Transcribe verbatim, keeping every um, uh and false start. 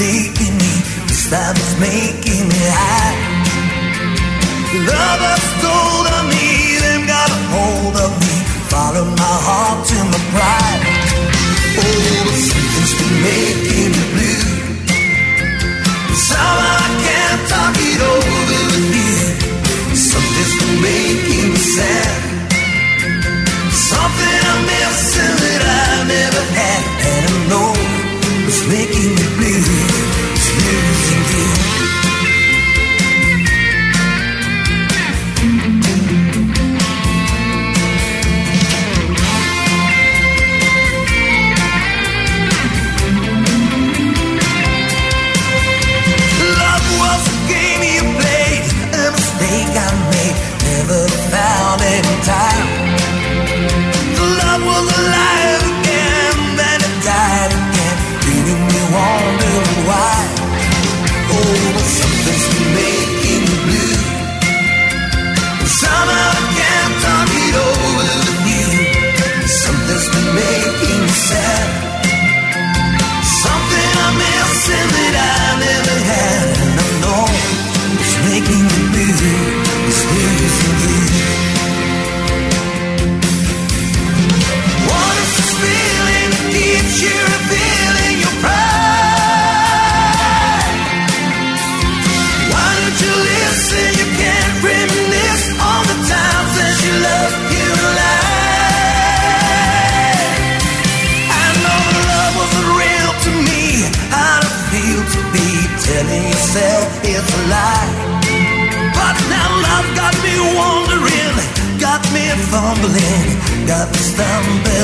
taking me, this time it's making me high. Love has told of me, them got a hold of me, follow my heart to my pride. Oh, but something's been making me blue. Somehow I can't talk it over with you. Something's been making me sad. Something I'm missing that I never had, and I know it's making me blue. It's losing you. Love was a game you played, a mistake I made, never found it in time. Love was alive again, then it died again, leaving me wondering why. Oh, but something's been making me blue. Somehow I can't talk it over with you. Something's been making me sad. Something I'm missing that I never had, and I know it's making me blue. It's losing you. What is this feeling that keeps you revealing your pride? Why don't you listen? You can't reminisce all the times that you loved you and lied. I know love wasn't real to me. How to feel to be telling yourself it's a lie. But now love got me wondering, got me fumbling, got me stumbling.